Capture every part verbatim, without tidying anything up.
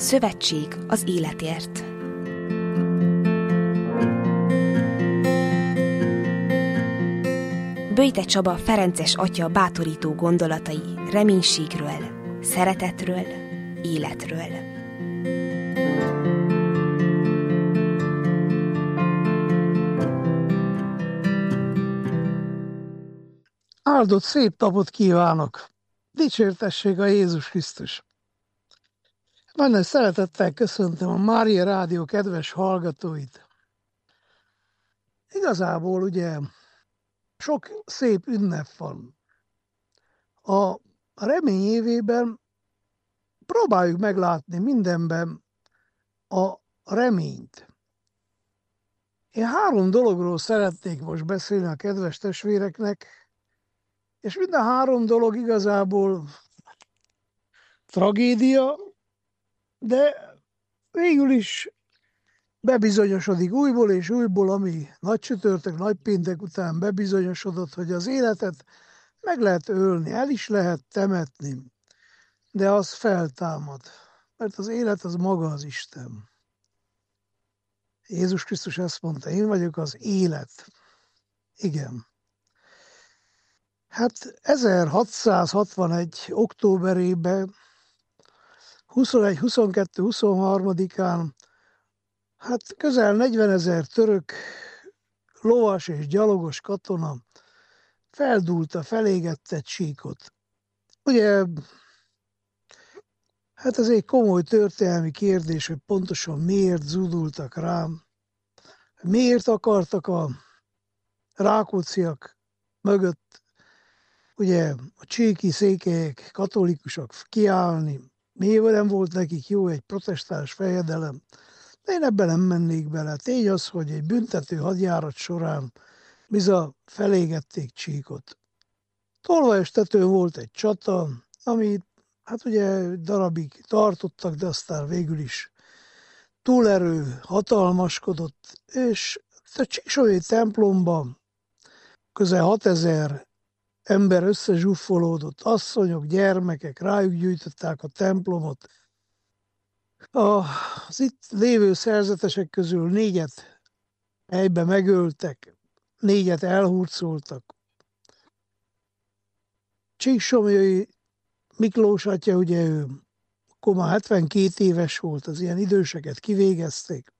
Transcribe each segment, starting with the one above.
Szövetség az életért. Böjte Csaba ferences atya bátorító gondolatai reménységről, szeretetről, életről. Áldott szép napot kívánok! Dicsértessék a Jézus Krisztus! Nagyon szeretettel köszöntöm a Mária Rádió kedves hallgatóit. Igazából ugye sok szép ünnep van. A remény évében próbáljuk meglátni mindenben a reményt. Én három dologról szeretnék most beszélni a kedves testvéreknek, és mind a három dolog igazából tragédia, de végül is bebizonyosodik újból és újból, ami nagycsütörtök, nagypéntek után bebizonyosodott, hogy az életet meg lehet ölni, el is lehet temetni, de az feltámad, mert az élet az maga az Isten. Jézus Krisztus ezt mondta, én vagyok az élet. Igen. Hát ezerhatszázhatvanegy októberében, huszonegy, huszonkettő, huszonharmadikán, hát közel negyvenezer török lovas és gyalogos katona feldúlta, felégette Csíkot. Ugye, hát ez egy komoly történelmi kérdés, hogy pontosan miért zúdultak rám, miért akartak a rákócziak mögött, ugye a csíki székelyek, katolikusok kiállni, miért nem volt nekik jó egy protestáns fejedelem, de én ebben nem mennék bele. Tény az, hogy egy büntető hadjárat során bizony felégették Csíkot. Tolvajos-tetőn volt egy csata, amit hát ugye darabig tartottak, de aztán végül is túlerő hatalmaskodott, és a Csíksomlyai templomban közel hatezer ember összezsúfolódott, asszonyok, gyermekek, rájuk gyűjtötték a templomot. Az itt lévő szerzetesek közül négyet helyben megöltek, négyet elhurcoltak. Csíksomlyai Miklós atya, ugye ő akkor már hetvenkét éves volt, az ilyen időseket kivégezték.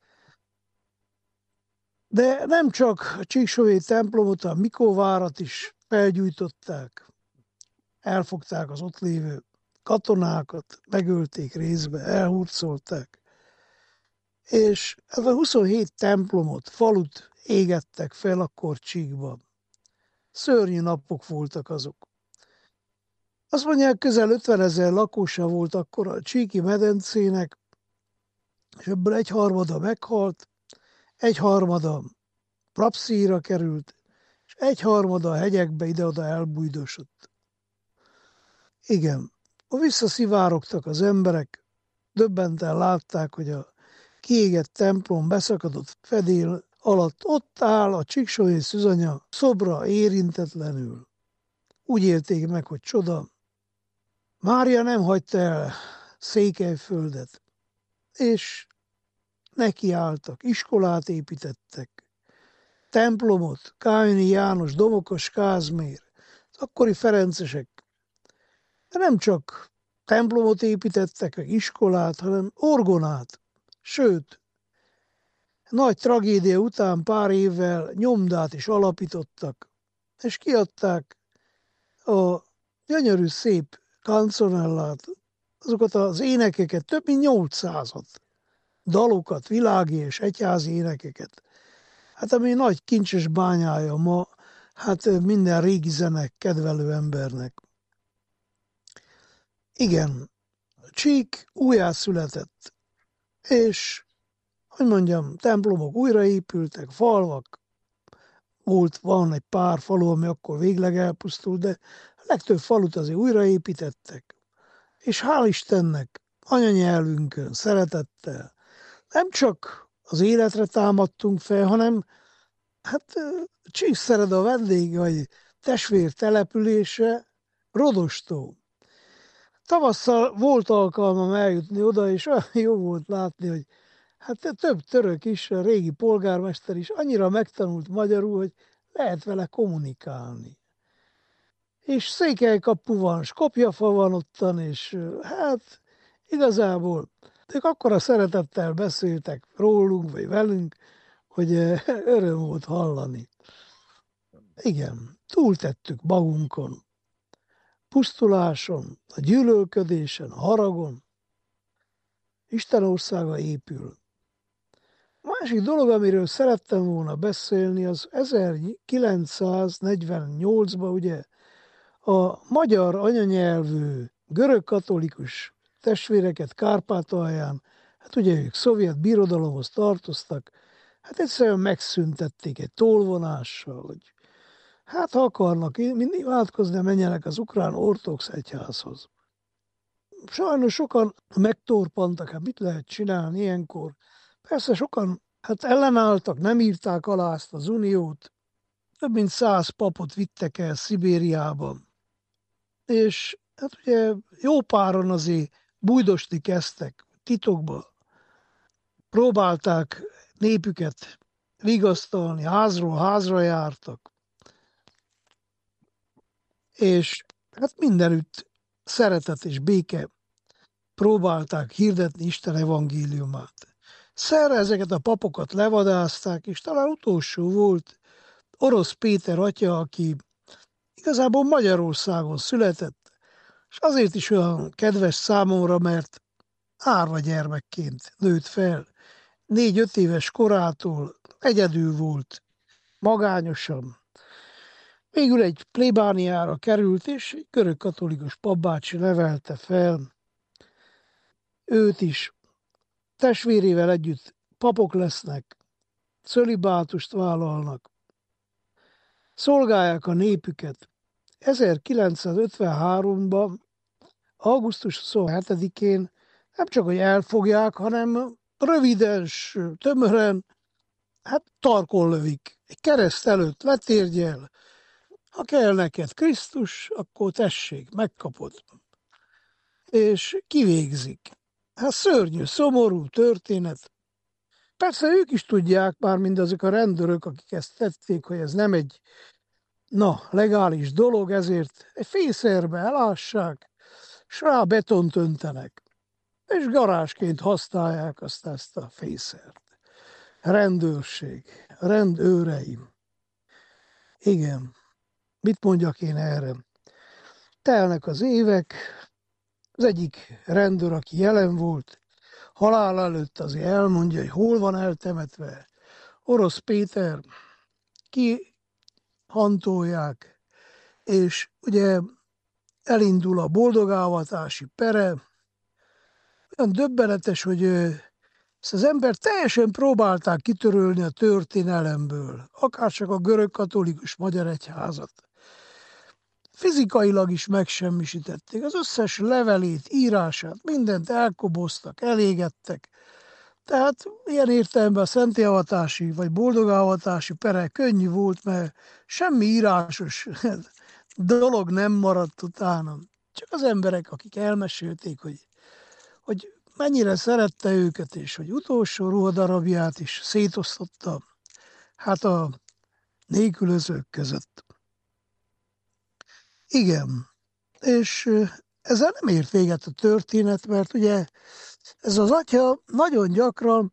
De nem csak a Csíksomlyai templomot, a Mikóvárat is felgyújtották, elfogták az ott lévő katonákat, megölték részbe, elhurcolták, és ez a huszonhét templomot, falut égettek fel akkor Csíkban. Szörnyű napok voltak azok. Azt mondják, közel ötvenezer lakosa volt akkor a Csíki medencének, és ebből egyharmada meghalt, egyharmada rapszíjra került, és egyharmada a hegyekbe ide-oda elbújdosott. Igen, visszaszivárogtak az emberek, döbbenten látták, hogy a kiégett templom beszakadott fedél alatt ott áll a Csíksomlyai szűzanya szobra érintetlenül. Úgy élték meg, hogy csoda. Mária nem hagyta el Székelyföldet, és nekiálltak, iskolát építettek, templomot, Kálvini János, Domokos Kázmér, az akkori ferencesek. De nem csak templomot építettek, meg iskolát, hanem orgonát. Sőt, nagy tragédia után pár évvel nyomdát is alapítottak, és kiadták a gyönyörű szép kanconellát, azokat az énekeket, több mint nyolcszázat, dalokat, világi és egyházi énekeket. Hát ami nagy kincses bányája ma, hát minden régi zene kedvelő embernek. Igen, Csík újjászületett, és, hogy mondjam, templomok újraépültek, falvak, volt, van egy pár falu, ami akkor végleg elpusztult, de a legtöbb falut azért újraépítettek. És hál' Istennek, anyanyelvünkön, szeretettel, nem csak az életre támadtunk fel, hanem hát Csíkszereda a vendég, vagy testvér települése, Rodostó. Tavasszal volt alkalmam eljutni oda, és olyan jó volt látni, hogy hát több török is, a régi polgármester is annyira megtanult magyarul, hogy lehet vele kommunikálni. És Székelykapu van, Skopjafa van ottan, és hát igazából ők akkora szeretettel beszéltek rólunk, vagy velünk, hogy öröm volt hallani. Igen, túltettük magunkon, pusztuláson, a gyűlölködésen, a haragon. Isten országa épül. A másik dolog, amiről szerettem volna beszélni, az ezerkilencszáznegyvennyolcban ugye a magyar anyanyelvű görög-katolikus testvéreket Kárpátalján, hát ugye ők szovjet birodalomhoz tartoztak, hát egyszerűen megszüntették egy tolvonással, hogy hát ha akarnak mindig imádkozni, menjenek az ukrán ortodox egyházhoz. Sajnos sokan megtorpantak, hát mit lehet csinálni ilyenkor? Persze sokan hát ellenálltak, nem írták alá ezt az uniót, több mint száz papot vittek el Szibériában. És hát ugye jó páron azért bújdosni kezdtek, titokban próbálták népüket vigasztalni, házról házra jártak. És hát mindenütt szeretet és béke próbálták hirdetni Isten evangéliumát. Szerre ezeket a papokat levadázták, és talán utolsó volt Orosz Péter atya, aki igazából Magyarországon született, és azért is olyan kedves számomra, mert árva gyermekként nőtt fel. Négy-öt éves korától egyedül volt, magányosan. Végül egy plébániára került, és egy görög-katolikus papbácsi nevelte fel őt is. Testvérével együtt papok lesznek, cölibátust vállalnak, szolgálják a népüket. ezerkilencszázötvenháromban, augusztus huszonhetedikén nem csak, hogy elfogják, hanem röviden, tömören, hát tarkon lövik. Egy kereszt előtt letérgyel, ha kell neked Krisztus, akkor tessék, megkapod. És kivégzik. Hát szörnyű, szomorú történet. Persze ők is tudják, már mindazok a rendőrök, akik ezt tették, hogy ez nem egy na, legális dolog, ezért egy fészerbe elássák, és rá betont öntenek. És garázsként használják azt ezt a fészert. Rendőrség, rendőreim. Igen, mit mondjak én erre? Telnek az évek, az egyik rendőr, aki jelen volt, halál előtt azért elmondja, hogy hol van eltemetve. Orosz Péter, ki hantolják, és ugye elindul a boldogávatási pere. Olyan döbbenetes, hogy ezt az ember teljesen próbálták kitörölni a történelemből, akárcsak a görög-katolikus magyar egyházat. Fizikailag is megsemmisítették, az összes levelét, írását, mindent elkoboztak, elégettek. Tehát ilyen értelemben a szentélyeavatási vagy boldogavatási pere könnyű volt, mert semmi írásos dolog nem maradt utána. Csak az emberek, akik elmesélték, hogy, hogy mennyire szerette őket, és hogy utolsó ruhadarabját is szétosztotta, hát a nélkülözők között. Igen, és ezzel nem ért véget a történet, mert ugye ez az atya nagyon gyakran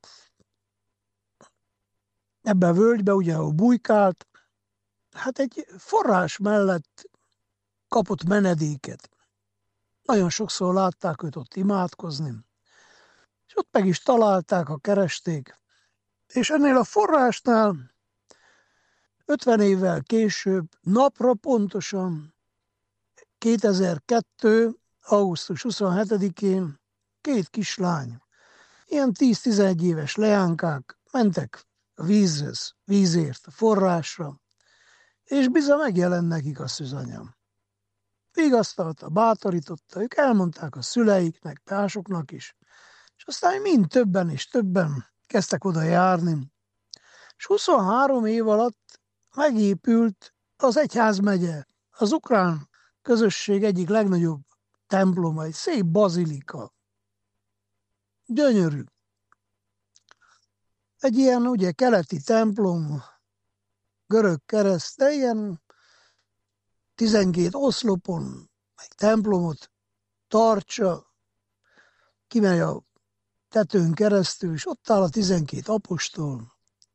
ebben a völgyben, ugye, ahol bujkált, hát egy forrás mellett kapott menedéket. Nagyon sokszor látták őt ott imádkozni, és ott meg is találták, ha keresték. És ennél a forrásnál ötven évvel később, napra pontosan, kétezer-kettő. augusztus huszonhetedikén két kislány, ilyen tíz-tizenegy éves leánkák mentek a vízhez, vízért, a forrásra, és bizony megjelent nekik a szűzanyam. Vigasztalta, bátorította, ők elmondták a szüleiknek, másoknak is, és aztán mind többen és többen kezdtek oda járni. És huszonhárom év alatt megépült az egyházmegye, az ukrán közösség egyik legnagyobb temploma, egy szép bazilika. Gyönyörű. Egy ilyen ugye keleti templom, görög kereszt, de ilyen tizenkét oszlopon, meg templomot tartsa, kimegy a tetőn keresztül, és ott áll a tizenkét apostol,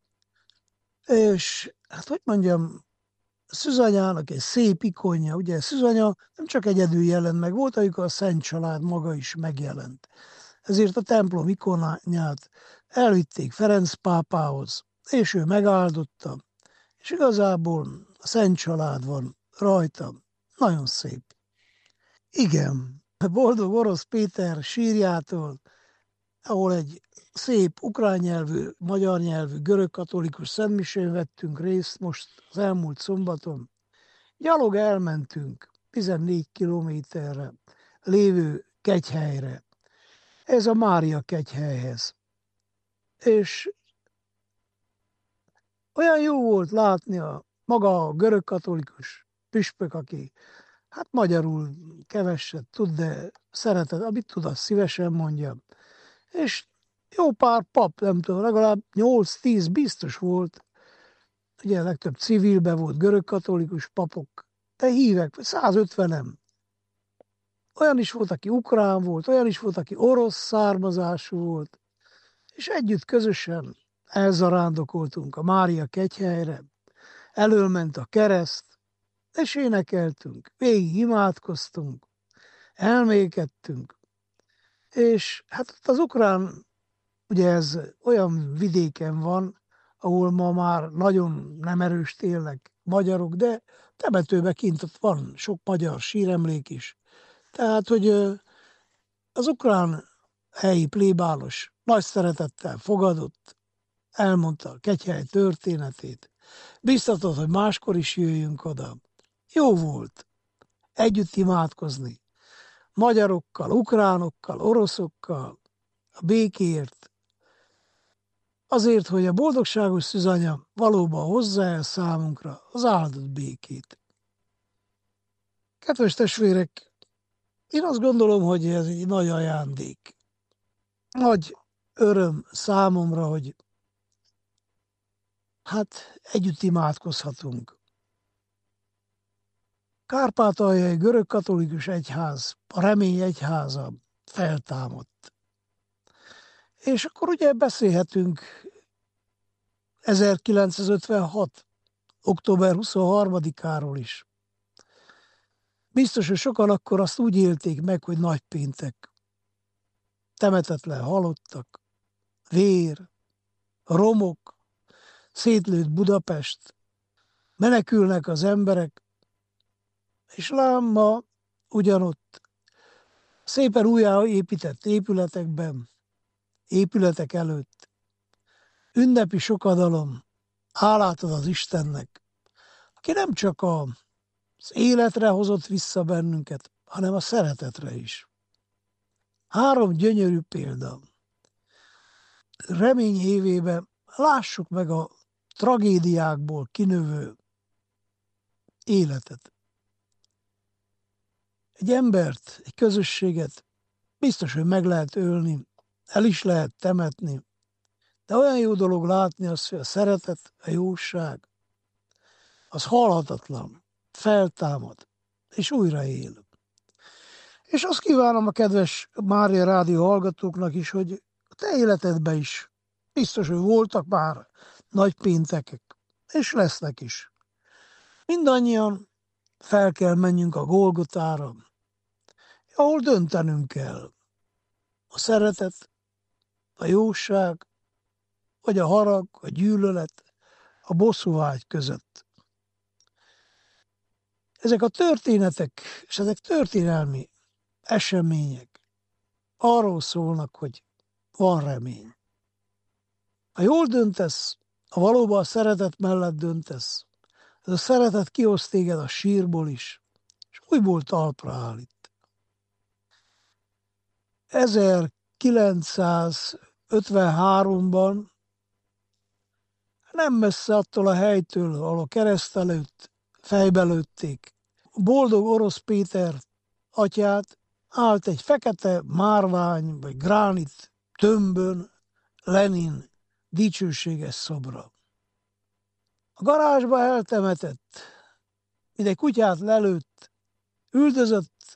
és hát hogy mondjam, Szűzanyának egy szép ikonja, ugye Szűzanya nem csak egyedül jelent meg, volt, amikor a Szent Család maga is megjelent. Ezért a templom ikonját elvitték Ferenc pápához, és ő megáldotta, és igazából a Szent Család van rajta. Nagyon szép. Igen, Boldog Orosz Péter sírjától, ahol egy szép ukrán nyelvű, magyar nyelvű, görög-katolikus szentmisén vettünk részt most az elmúlt szombaton. Gyalog elmentünk tizennégy kilométerre lévő kegyhelyre. Ez a Mária kegyhelyhez. És olyan jó volt látni a maga a görög-katolikus püspök, aki hát magyarul keveset tud, de szeretet, amit tud, azt szívesen mondja. És jó pár pap, nem tudom, legalább nyolc-tíz biztos volt, ugye legtöbb civilben volt görög-katolikus papok, de hívek, száz ötvenem. Olyan is volt, aki ukrán volt, olyan is volt, aki orosz származású volt, és együtt közösen elzarándokoltunk a Mária kegyhelyre, elől ment a kereszt, és énekeltünk, végig imádkoztunk, elmékedtünk, és hát ott az ukrán, ugye ez olyan vidéken van, ahol ma már nagyon nem erős élnek magyarok, de temetőben kint ott van sok magyar síremlék is. Tehát, hogy az ukrán helyi plébános nagy szeretettel fogadott, elmondta a kegyhely történetét, biztatott, hogy máskor is jöjjünk oda. Jó volt együtt imádkozni, magyarokkal, ukránokkal, oroszokkal, a békéért, azért, hogy a boldogságos Szűzanya valóban hozza el számunkra az áldott békét. Kedves testvérek, én azt gondolom, hogy ez egy nagy ajándék. Nagy öröm számomra, hogy hát együtt imádkozhatunk. Kárpátaljai görög-katolikus egyház, a Remény egyháza feltámadt. És akkor ugye beszélhetünk ezerkilencszázötvenhat. október huszonharmadikáról is. Biztos, hogy sokan akkor azt úgy élték meg, hogy nagypéntek. Temetetlen halottak, vér, romok, szétlőtt Budapest, menekülnek az emberek, és lám ma ugyanott szépen újjáépített épületekben, épületek előtt, ünnepi sokadalom, hálát ad az Istennek, aki nem csak az életre hozott vissza bennünket, hanem a szeretetre is. Három gyönyörű példa. Remény évében lássuk meg a tragédiákból kinövő életet. Egy embert, egy közösséget biztos, hogy meg lehet ölni, el is lehet temetni, de olyan jó dolog látni azt, hogy a szeretet, a jóság, az halhatatlan, feltámad, és újra él. És azt kívánom a kedves Mária Rádió hallgatóknak is, hogy a te életedben is biztos, hogy voltak már nagy péntekek, és lesznek is. Mindannyian fel kell menjünk a Golgotára, ahol döntenünk kell. A szeretet, a jóság, vagy a harag, a gyűlölet, a bosszúvágy között. Ezek a történetek, és ezek történelmi események arról szólnak, hogy van remény. Ha jól döntesz, ha valóban a szeretet mellett döntesz, ez a szeretet kihoz téged a sírból is, és újból talpra állít. ezerkilencszázötvenháromban nem messze attól a helytől, ahol a kereszt előtt fejbe lőtték Boldog Orosz Péter atyát, állt egy fekete márvány vagy gránit tömbön Lenin dicsőséges szobra. A garázsba eltemetett, mint egy kutyát lelőtt, üldözött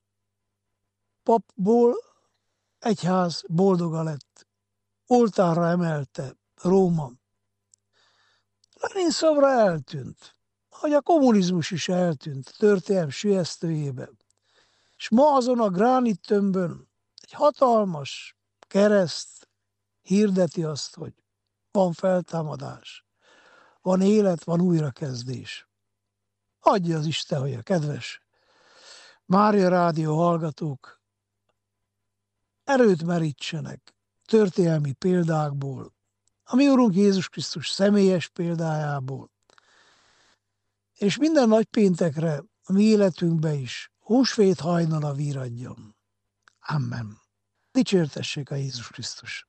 papból egyház boldoga lett, oltárra emelte Róma. Lenin szobra eltűnt, ahogy a kommunizmus is eltűnt a történelem sülyeztőjébe. És ma azon a gránit tömbön egy hatalmas kereszt hirdeti azt, hogy van feltámadás, van élet, van újrakezdés. Adja az Isten, hogy a kedves Mária Rádió hallgatók erőt merítsenek történelmi példákból, a mi Urunk Jézus Krisztus személyes példájából, és minden nagypéntekre a mi életünkbe is húsvét hajnala víradjon. Amen. Dicsértessék a Jézus Krisztus.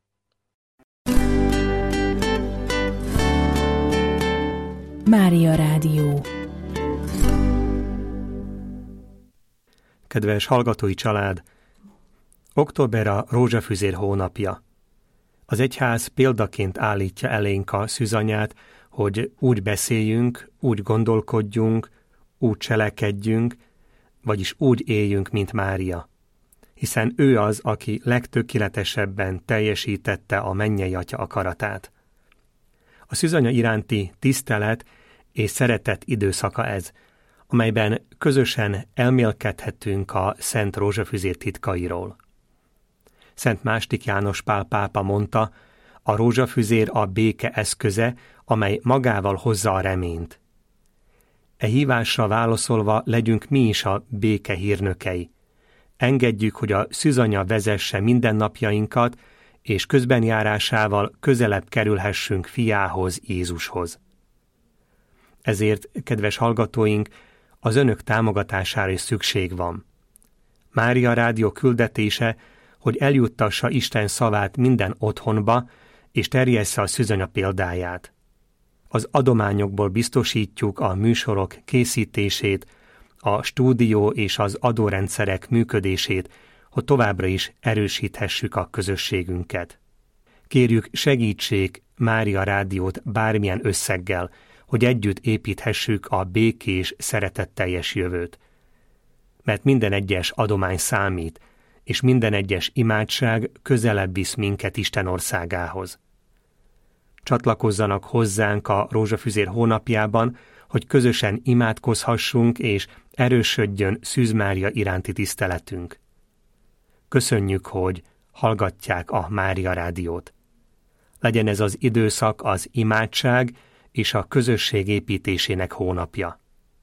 Mária Rádió. Kedves hallgatói család! Október a rózsafüzér hónapja. Az egyház példaként állítja elénk a szűzanyát, hogy úgy beszéljünk, úgy gondolkodjunk, úgy cselekedjünk, vagyis úgy éljünk, mint Mária. Hiszen ő az, aki legtökéletesebben teljesítette a mennyei Atya akaratát. A szűzanya iránti tisztelet és szeretet időszaka ez, amelyben közösen elmélkedhetünk a Szent Rózsafüzér titkairól. Szent második János Pál pápa mondta, a rózsafüzér a béke eszköze, amely magával hozza a reményt. E hívásra válaszolva legyünk mi is a béke hírnökei. Engedjük, hogy a szűzanya vezesse mindennapjainkat, és közbenjárásával közelebb kerülhessünk fiához, Jézushoz. Ezért, kedves hallgatóink, az önök támogatására is szükség van. Mária Rádió küldetése, hogy eljuttassa Isten szavát minden otthonba, és terjessze a szűzanya példáját. Az adományokból biztosítjuk a műsorok készítését, a stúdió és az adórendszerek működését, hogy továbbra is erősíthessük a közösségünket. Kérjük, segítsék Mária Rádiót bármilyen összeggel, hogy együtt építhessük a békés, szeretetteljes jövőt. Mert minden egyes adomány számít, és minden egyes imádság közelebb visz minket Isten országához. Csatlakozzanak hozzánk a Rózsafüzér hónapjában, hogy közösen imádkozhassunk, és erősödjön Szűz Mária iránti tiszteletünk. Köszönjük, hogy hallgatják a Mária Rádiót. Legyen ez az időszak az imádság és a közösség építésének hónapja.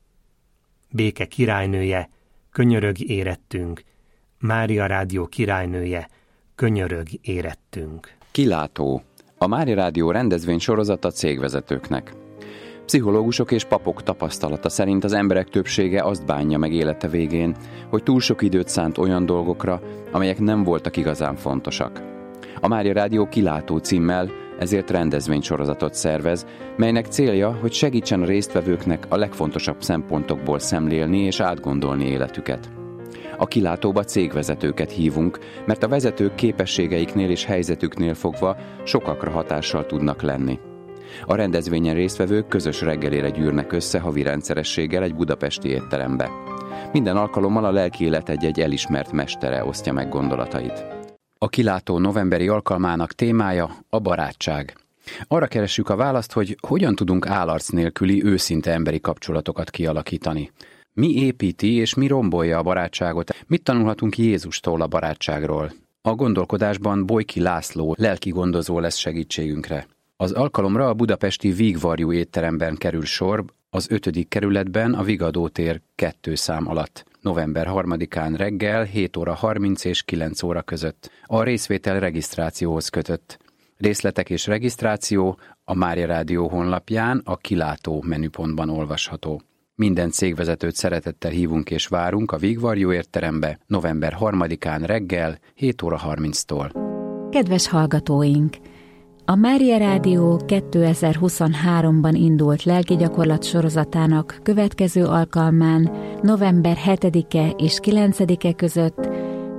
Béke királynője, könyörög érettünk, Mária Rádió királynője, könyörög érettünk. Kilátó. A Mária Rádió rendezvény sorozata cégvezetőknek. Pszichológusok és papok tapasztalata szerint az emberek többsége azt bánja meg élete végén, hogy túl sok időt szánt olyan dolgokra, amelyek nem voltak igazán fontosak. A Mária Rádió Kilátó címmel ezért rendezvénysorozatot szervez, melynek célja, hogy segítsen a résztvevőknek a legfontosabb szempontokból szemlélni és átgondolni életüket. A Kilátóba cégvezetőket hívunk, mert a vezetők képességeiknél és helyzetüknél fogva sokakra hatással tudnak lenni. A rendezvényen résztvevők közös reggelére gyűrnek össze havi rendszerességgel egy budapesti étterembe. Minden alkalommal a lelki élet egy-egy elismert mestere osztja meg gondolatait. A Kilátó novemberi alkalmának témája a barátság. Arra keressük a választ, hogy hogyan tudunk állarc nélküli őszinte emberi kapcsolatokat kialakítani. Mi építi és mi rombolja a barátságot? Mit tanulhatunk Jézustól a barátságról? A gondolkodásban Bojki László lelki gondozó lesz segítségünkre. Az alkalomra a budapesti Vígvarjú étteremben kerül sor, az ötödik kerületben a Vigadó tér kettő szám alatt, november harmadikán reggel hét óra harminc és kilenc óra között. A részvétel regisztrációhoz kötött. Részletek és regisztráció a Mária Rádió honlapján a Kilátó menüpontban olvasható. Minden cégvezetőt szeretettel hívunk és várunk a Vígvarjú étterembe november harmadikán reggel hét óra harminctól. Kedves hallgatóink! A Mária Rádió kétezer-huszonháromban indult lelki gyakorlat sorozatának következő alkalmán november hetedike és kilencedike között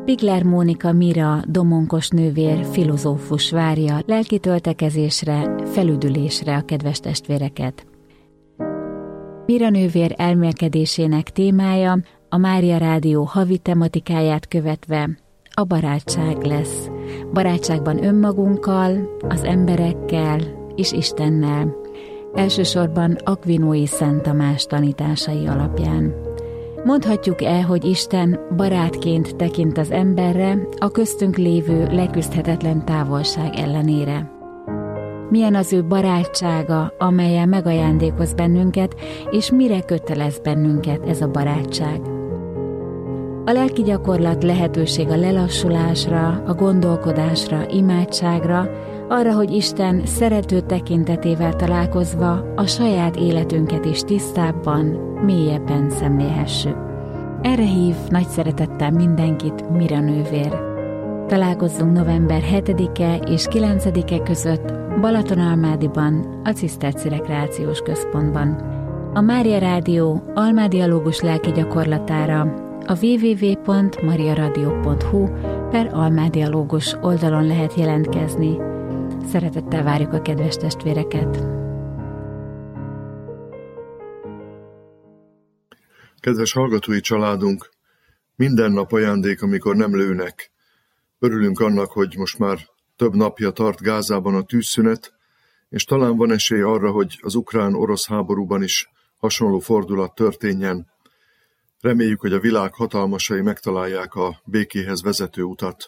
Pigler Mónika Mira domonkos nővér filozófus várja lelki töltekezésre, felüdülésre a kedves testvéreket. Mira nővér elmélkedésének témája a Mária Rádió havi tematikáját követve a barátság lesz. Barátságban önmagunkkal, az emberekkel és Istennel. Elsősorban Akvinói Szent Tamás tanításai alapján. Mondhatjuk-e, hogy Isten barátként tekint az emberre a köztünk lévő leküzdhetetlen távolság ellenére? Milyen az ő barátsága, amellyel megajándékoz bennünket, és mire kötelez bennünket ez a barátság? A lelki gyakorlat lehetőség a lelassulásra, a gondolkodásra, imádságra, arra, hogy Isten szerető tekintetével találkozva a saját életünket is tisztábban, mélyebben szemlélhessük. Erre hív nagy szeretettel mindenkit Mira nővér. Találkozzunk november hetedike és kilencedike között Balatonalmádiban, a Ciszterci Rekreációs Központban. A Mária Rádió almádialógus lelki gyakorlatára a double-u double-u double-u pont mariaradio pont hu per almádialógus oldalon lehet jelentkezni. Szeretettel várjuk a kedves testvéreket! Kedves hallgatói családunk, minden nap ajándék, amikor nem lőnek. Örülünk annak, hogy most már több napja tart Gázában a tűzszünet, és talán van esély arra, hogy az ukrán-orosz háborúban is hasonló fordulat történjen. Reméljük, hogy a világ hatalmasai megtalálják a békéhez vezető utat.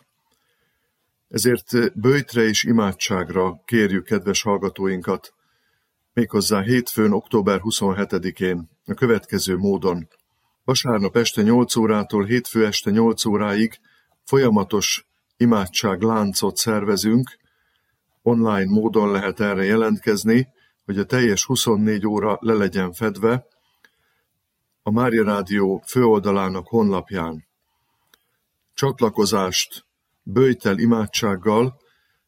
Ezért böjtre és imádságra kérjük kedves hallgatóinkat, méghozzá hétfőn, október huszonhetedikén, a következő módon. Vasárnap este nyolc órától hétfő este nyolc óráig folyamatos imádság láncot szervezünk, online módon lehet erre jelentkezni, hogy a teljes huszonnégy óra le legyen fedve a Mária Rádió főoldalának honlapján. Csatlakozást böjtel imádsággal,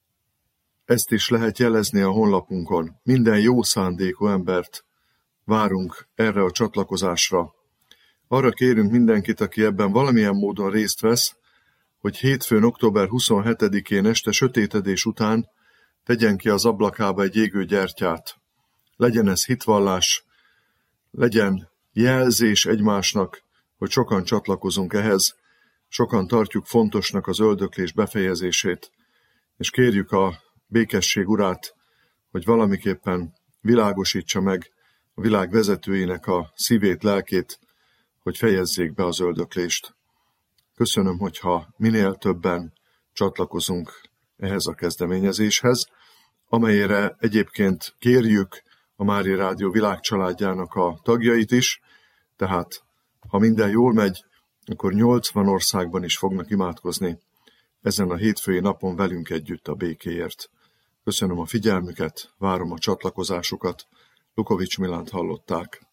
ezt is lehet jelezni a honlapunkon. Minden jó szándékú embert várunk erre a csatlakozásra. Arra kérünk mindenkit, aki ebben valamilyen módon részt vesz, hogy hétfőn, október huszonhetedikén este sötétedés után tegyen ki az ablakába egy égő gyertyát. Legyen ez hitvallás, legyen jelzés egymásnak, hogy sokan csatlakozunk ehhez, sokan tartjuk fontosnak az öldöklés befejezését, és kérjük a békesség urát, hogy valamiképpen világosítsa meg a világ vezetőinek a szívét, lelkét, hogy fejezzék be az öldöklést. Köszönöm, hogyha minél többen csatlakozunk ehhez a kezdeményezéshez, amelyre egyébként kérjük a Mária Rádió világcsaládjának a tagjait is, tehát ha minden jól megy, akkor nyolcvan országban is fognak imádkozni ezen a hétfői napon velünk együtt a békéért. Köszönöm a figyelmüket, várom a csatlakozásukat. Lukovics Milánt hallották.